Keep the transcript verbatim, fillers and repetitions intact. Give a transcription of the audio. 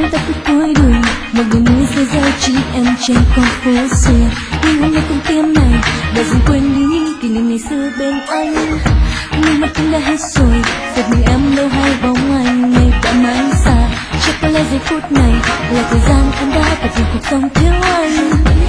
ta cứ cuối đường, một người núi rơi rơi chỉ em trên con phố xưa. Nhưng hôm nay con tim này đã dần quên đi kỷ niệm ngày xưa bên anh. Nhưng mắt cũng đã hết rồi, một mình em lâu hay bóng anh ngày đã mãi xa. Chắc có lẽ giây phút này là thời gian em đã phải dừng cuộc sống thiếu anh.